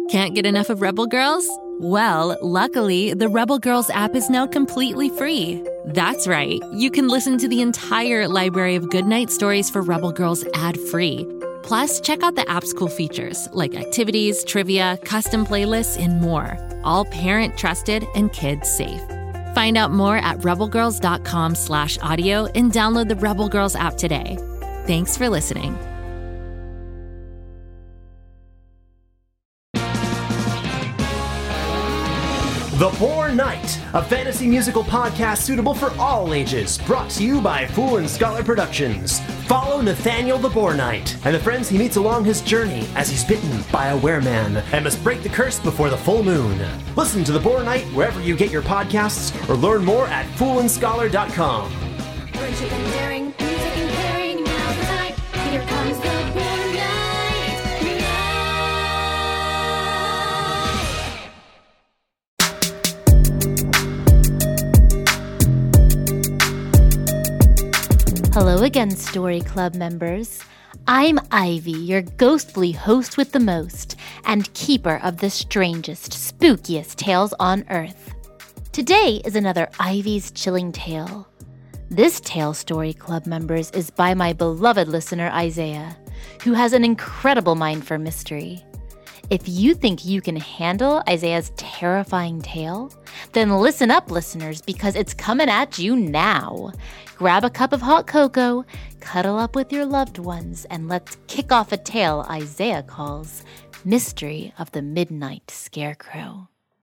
Can't get enough of Rebel Girls? Well, luckily, the Rebel Girls app is now completely free. That's right. You can listen to the entire library of goodnight stories for Rebel Girls ad-free. Plus, check out the app's cool features like activities, trivia, custom playlists, and more. All parent-trusted and kids-safe. Find out more at rebelgirls.com/audio and download the Rebel Girls app today. Thanks for listening. The Poor Knight, a fantasy musical podcast suitable for all ages, brought to you by Fool and Scholar Productions. Follow Nathaniel the Boar Knight and the friends he meets along his journey as he's bitten by a wereman and must break the curse before the full moon. Listen to The Boar Knight wherever you get your podcasts or learn more at foolandscholar.com. Friendship and daring, music and caring, now's the time. Here comes the Boar Knight. Hello again, Story Club members. I'm Ivy, your ghostly host with the most, and keeper of the strangest, spookiest tales on Earth. Today is another Ivy's Chilling Tale. This tale, Story Club members, is by my beloved listener Isaiah, who has an incredible mind for mystery. If you think you can handle Isaiah's terrifying tale, then listen up, listeners, because it's coming at you now. Grab a cup of hot cocoa, cuddle up with your loved ones, and let's kick off a tale Isaiah calls Mystery of the Midnight Scarecrow.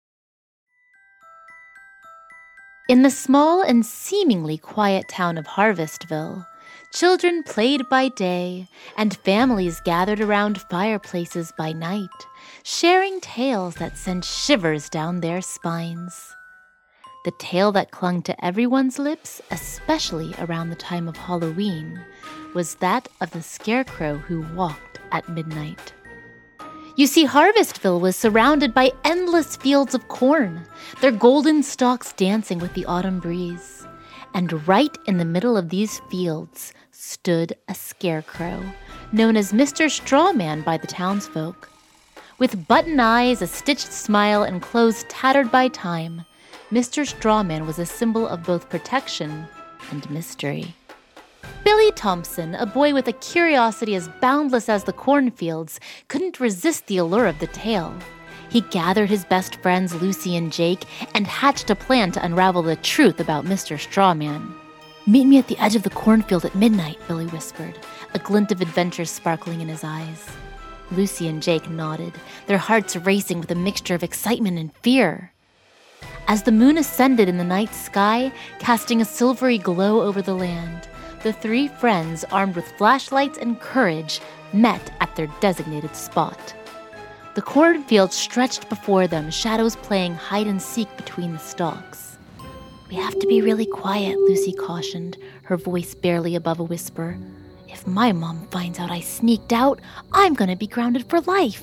In the small and seemingly quiet town of Harvestville, children played by day, and families gathered around fireplaces by night, sharing tales that sent shivers down their spines. The tale that clung to everyone's lips, especially around the time of Halloween, was that of the scarecrow who walked at midnight. You see, Harvestville was surrounded by endless fields of corn, their golden stalks dancing with the autumn breeze. And right in the middle of these fields stood a scarecrow, known as Mr. Strawman by the townsfolk. With button eyes, a stitched smile, and clothes tattered by time, Mr. Strawman was a symbol of both protection and mystery. Billy Thompson, a boy with a curiosity as boundless as the cornfields, couldn't resist the allure of the tale. He gathered his best friends Lucy and Jake and hatched a plan to unravel the truth about Mr. Strawman. "Meet me at the edge of the cornfield at midnight," Billy whispered, a glint of adventure sparkling in his eyes. Lucy and Jake nodded, their hearts racing with a mixture of excitement and fear. As the moon ascended in the night sky, casting a silvery glow over the land, the three friends, armed with flashlights and courage, met at their designated spot. The cornfield stretched before them, shadows playing hide-and-seek between the stalks. "We have to be really quiet," Lucy cautioned, her voice barely above a whisper. "If my mom finds out I sneaked out, I'm going to be grounded for life."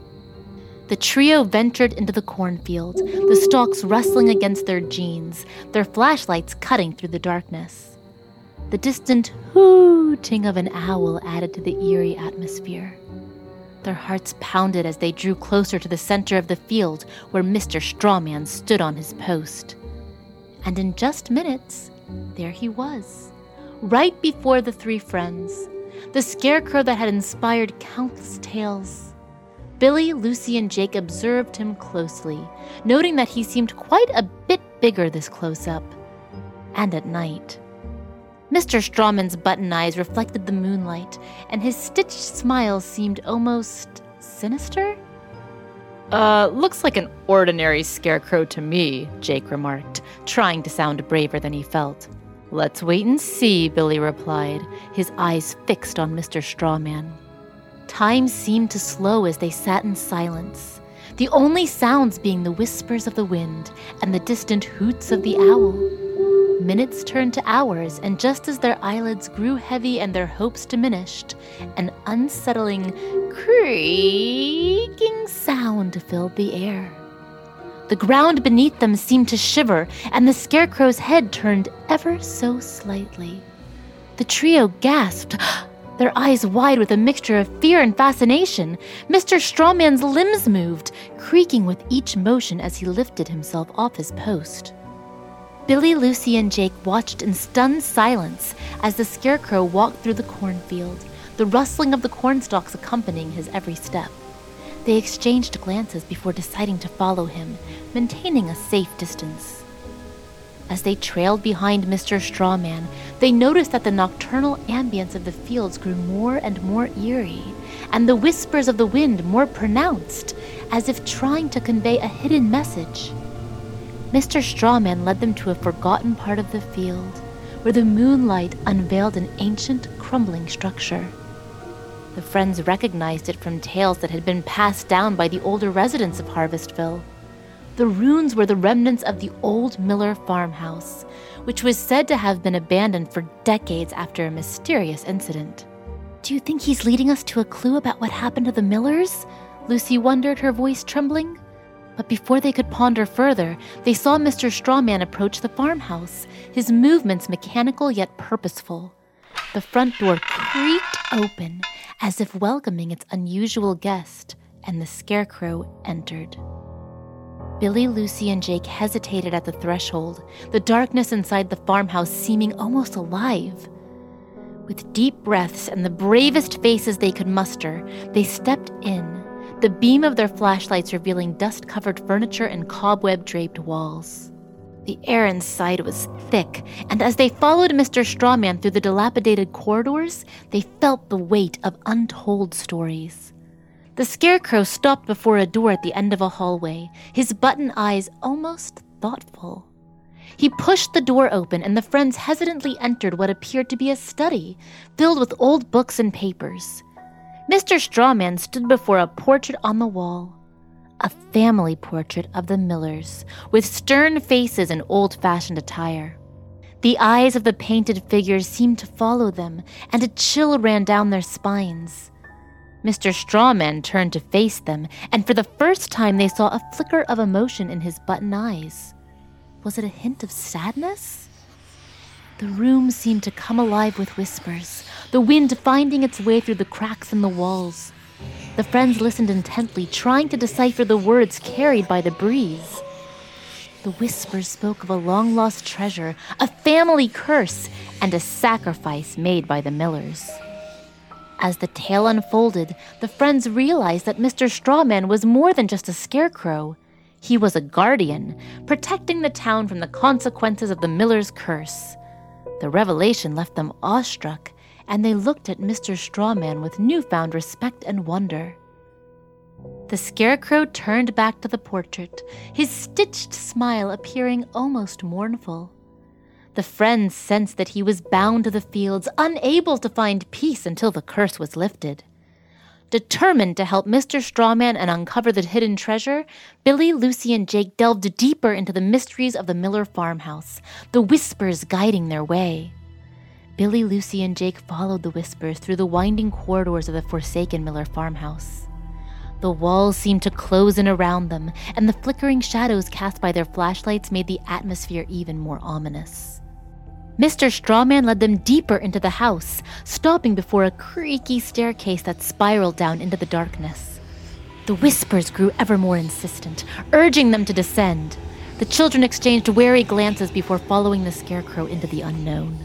The trio ventured into the cornfield, the stalks rustling against their jeans, their flashlights cutting through the darkness. The distant hooting of an owl added to the eerie atmosphere. Their hearts pounded as they drew closer to the center of the field where Mr. Strawman stood on his post. And in just minutes, there he was, right before the three friends, the scarecrow that had inspired countless tales. Billy, Lucy, and Jake observed him closely, noting that he seemed quite a bit bigger this close-up, and at night. Mr. Strawman's button eyes reflected the moonlight, and his stitched smile seemed almost sinister. Looks like an ordinary scarecrow to me," Jake remarked, trying to sound braver than he felt. "Let's wait and see," Billy replied, his eyes fixed on Mr. Strawman. Time seemed to slow as they sat in silence, the only sounds being the whispers of the wind and the distant hoots of the owl. Minutes turned to hours, and just as their eyelids grew heavy and their hopes diminished, an unsettling, creaking sound filled the air. The ground beneath them seemed to shiver, and the scarecrow's head turned ever so slightly. The trio gasped. Their eyes wide with a mixture of fear and fascination, Mr. Strawman's limbs moved, creaking with each motion as he lifted himself off his post. Billy, Lucy, and Jake watched in stunned silence as the Scarecrow walked through the cornfield, the rustling of the cornstalks accompanying his every step. They exchanged glances before deciding to follow him, maintaining a safe distance. As they trailed behind Mr. Strawman, they noticed that the nocturnal ambience of the fields grew more and more eerie, and the whispers of the wind more pronounced, as if trying to convey a hidden message. Mr. Strawman led them to a forgotten part of the field, where the moonlight unveiled an ancient, crumbling structure. The friends recognized it from tales that had been passed down by the older residents of Harvestville. The ruins were the remnants of the old Miller farmhouse, which was said to have been abandoned for decades after a mysterious incident. "Do you think he's leading us to a clue about what happened to the Millers?" Lucy wondered, her voice trembling. But before they could ponder further, they saw Mr. Strawman approach the farmhouse, his movements mechanical yet purposeful. The front door creaked open, as if welcoming its unusual guest, and the Scarecrow entered. Billy, Lucy, and Jake hesitated at the threshold, the darkness inside the farmhouse seeming almost alive. With deep breaths and the bravest faces they could muster, they stepped in, the beam of their flashlights revealing dust-covered furniture and cobweb-draped walls. The air inside was thick, and as they followed Mr. Strawman through the dilapidated corridors, they felt the weight of untold stories. The Scarecrow stopped before a door at the end of a hallway, his button eyes almost thoughtful. He pushed the door open, and the friends hesitantly entered what appeared to be a study, filled with old books and papers. Mr. Strawman stood before a portrait on the wall, a family portrait of the Millers, with stern faces and old-fashioned attire. The eyes of the painted figures seemed to follow them, and a chill ran down their spines. Mr. Strawman turned to face them, and for the first time they saw a flicker of emotion in his button eyes. Was it a hint of sadness? The room seemed to come alive with whispers, the wind finding its way through the cracks in the walls. The friends listened intently, trying to decipher the words carried by the breeze. The whispers spoke of a long-lost treasure, a family curse, and a sacrifice made by the Millers. As the tale unfolded, the friends realized that Mr. Strawman was more than just a scarecrow. He was a guardian, protecting the town from the consequences of the Miller's curse. The revelation left them awestruck, and they looked at Mr. Strawman with newfound respect and wonder. The Scarecrow turned back to the portrait, his stitched smile appearing almost mournful. The friends sensed that he was bound to the fields, unable to find peace until the curse was lifted. Determined to help Mr. Strawman and uncover the hidden treasure, Billy, Lucy, and Jake delved deeper into the mysteries of the Miller farmhouse, the whispers guiding their way. Billy, Lucy, and Jake followed the whispers through the winding corridors of the forsaken Miller farmhouse. The walls seemed to close in around them, and the flickering shadows cast by their flashlights made the atmosphere even more ominous. Mr. Strawman led them deeper into the house, stopping before a creaky staircase that spiraled down into the darkness. The whispers grew ever more insistent, urging them to descend. The children exchanged wary glances before following the Scarecrow into the unknown.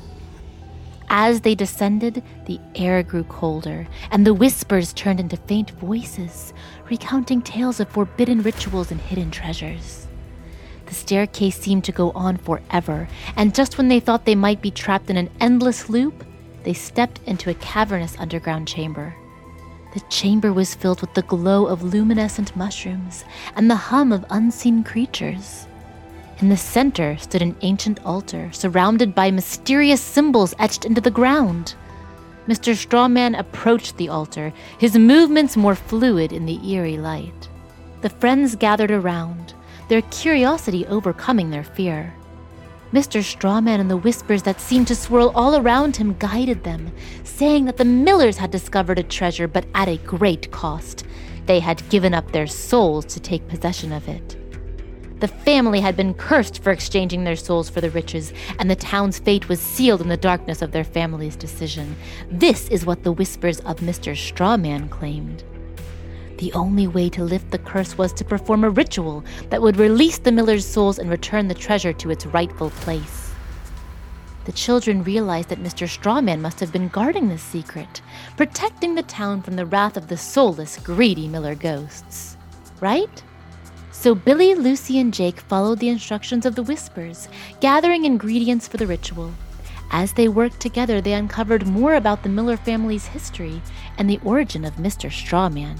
As they descended, the air grew colder, and the whispers turned into faint voices, recounting tales of forbidden rituals and hidden treasures. The staircase seemed to go on forever, and just when they thought they might be trapped in an endless loop, they stepped into a cavernous underground chamber. The chamber was filled with the glow of luminescent mushrooms and the hum of unseen creatures. In the center stood an ancient altar, surrounded by mysterious symbols etched into the ground. Mr. Strawman approached the altar, his movements more fluid in the eerie light. The friends gathered around, their curiosity overcoming their fear. Mr. Strawman and the whispers that seemed to swirl all around him guided them, saying that the Millers had discovered a treasure, but at a great cost. They had given up their souls to take possession of it. The family had been cursed for exchanging their souls for the riches, and the town's fate was sealed in the darkness of their family's decision. This is what the whispers of Mr. Strawman claimed. The only way to lift the curse was to perform a ritual that would release the Miller's souls and return the treasure to its rightful place. The children realized that Mr. Strawman must have been guarding this secret, protecting the town from the wrath of the soulless, greedy Miller ghosts. Right? So Billy, Lucy, and Jake followed the instructions of the whispers, gathering ingredients for the ritual. As they worked together, they uncovered more about the Miller family's history and the origin of Mr. Strawman.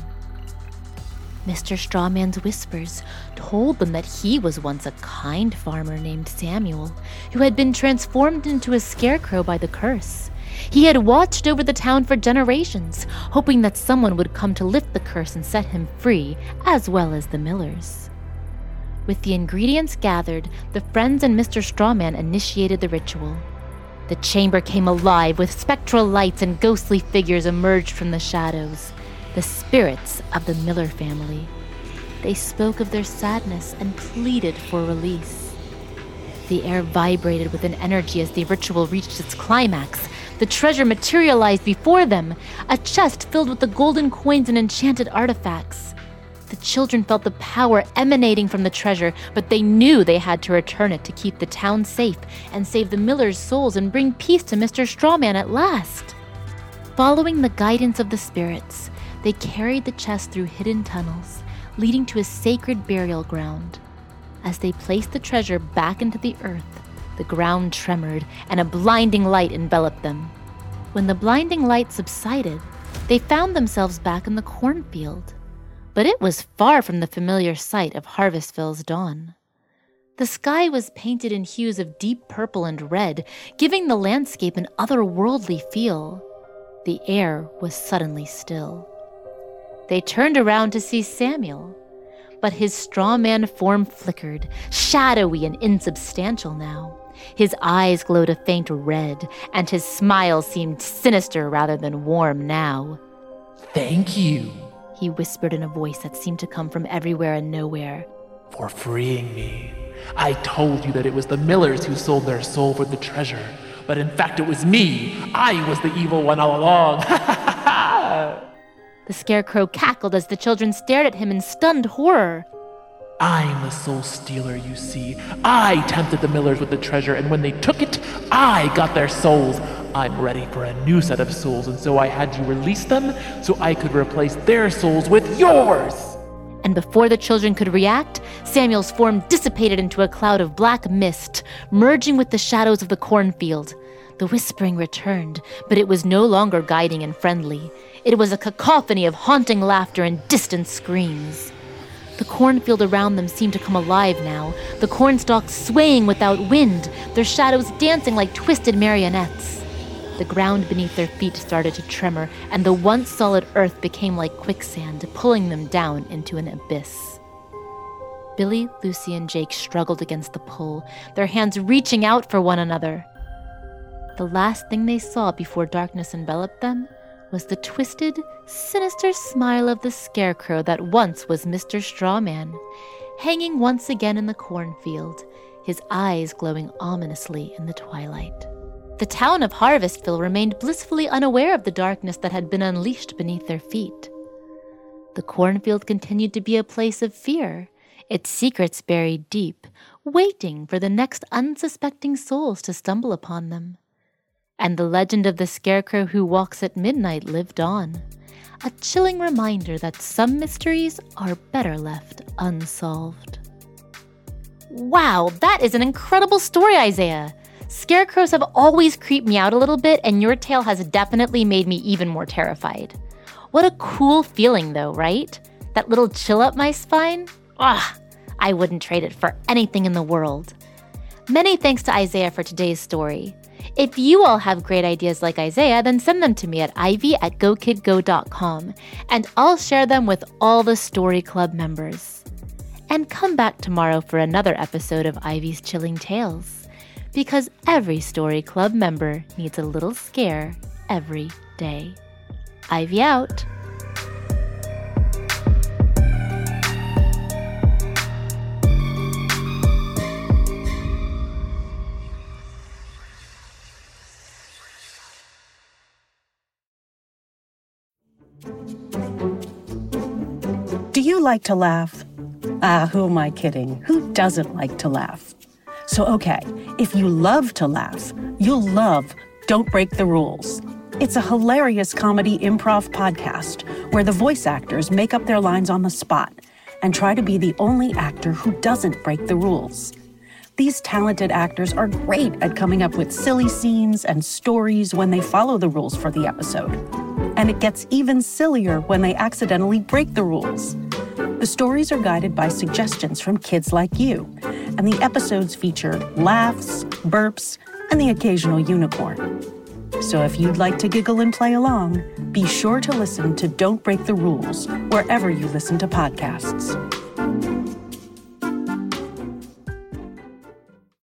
Mr. Strawman's whispers told them that he was once a kind farmer named Samuel, who had been transformed into a scarecrow by the curse. He had watched over the town for generations, hoping that someone would come to lift the curse and set him free, as well as the Millers. With the ingredients gathered, the friends and Mr. Strawman initiated the ritual. The chamber came alive with spectral lights, and ghostly figures emerged from the shadows. The spirits of the Miller family. They spoke of their sadness and pleaded for release. The air vibrated with an energy as the ritual reached its climax. The treasure materialized before them, a chest filled with the golden coins and enchanted artifacts. The children felt the power emanating from the treasure, but they knew they had to return it to keep the town safe and save the Millers' souls and bring peace to Mr. Strawman at last. Following the guidance of the spirits, they carried the chest through hidden tunnels, leading to a sacred burial ground. As they placed the treasure back into the earth, the ground tremored and a blinding light enveloped them. When the blinding light subsided, they found themselves back in the cornfield. But it was far from the familiar sight of Harvestville's dawn. The sky was painted in hues of deep purple and red, giving the landscape an otherworldly feel. The air was suddenly still. They turned around to see Samuel, but his strawman form flickered, shadowy and insubstantial now. His eyes glowed a faint red, and his smile seemed sinister rather than warm now. "Thank you," he whispered in a voice that seemed to come from everywhere and nowhere, "for freeing me. I told you that it was the Millers who sold their soul for the treasure, but in fact it was me. I was the evil one all along. Ha ha ha!" The scarecrow cackled as the children stared at him in stunned horror. "I'm the soul stealer, you see. I tempted the Millers with the treasure, and when they took it, I got their souls. I'm ready for a new set of souls, and so I had you release them so I could replace their souls with yours." And before the children could react, Samuel's form dissipated into a cloud of black mist, merging with the shadows of the cornfield. The whispering returned, but it was no longer guiding and friendly. It was a cacophony of haunting laughter and distant screams. The cornfield around them seemed to come alive now, the cornstalks swaying without wind, their shadows dancing like twisted marionettes. The ground beneath their feet started to tremor, and the once solid earth became like quicksand, pulling them down into an abyss. Billy, Lucy, and Jake struggled against the pull, their hands reaching out for one another. The last thing they saw before darkness enveloped them was the twisted, sinister smile of the scarecrow that once was Mr. Strawman, hanging once again in the cornfield, his eyes glowing ominously in the twilight. The town of Harvestville remained blissfully unaware of the darkness that had been unleashed beneath their feet. The cornfield continued to be a place of fear, its secrets buried deep, waiting for the next unsuspecting souls to stumble upon them. And the legend of the scarecrow who walks at midnight lived on, a chilling reminder that some mysteries are better left unsolved. Wow, that is an incredible story, Isaiah! Scarecrows have always creeped me out a little bit, and your tale has definitely made me even more terrified. What a cool feeling, though, right? That little chill up my spine? I wouldn't trade it for anything in the world. Many thanks to Isaiah for today's story. If you all have great ideas like Isaiah, then send them to me at ivy@gokidgo.com, and I'll share them with all the Story Club members. And come back tomorrow for another episode of Ivy's Chilling Tales, because every Story Club member needs a little scare every day. Ivy out. you like to laugh? Who am I kidding? Who doesn't like to laugh? So, okay, if you love to laugh, you'll love Don't Break the Rules. It's a hilarious comedy improv podcast where the voice actors make up their lines on the spot and try to be the only actor who doesn't break the rules. These talented actors are great at coming up with silly scenes and stories when they follow the rules for the episode. And it gets even sillier when they accidentally break the rules. The stories are guided by suggestions from kids like you, and the episodes feature laughs, burps, and the occasional unicorn. So if you'd like to giggle and play along, be sure to listen to Don't Break the Rules wherever you listen to podcasts.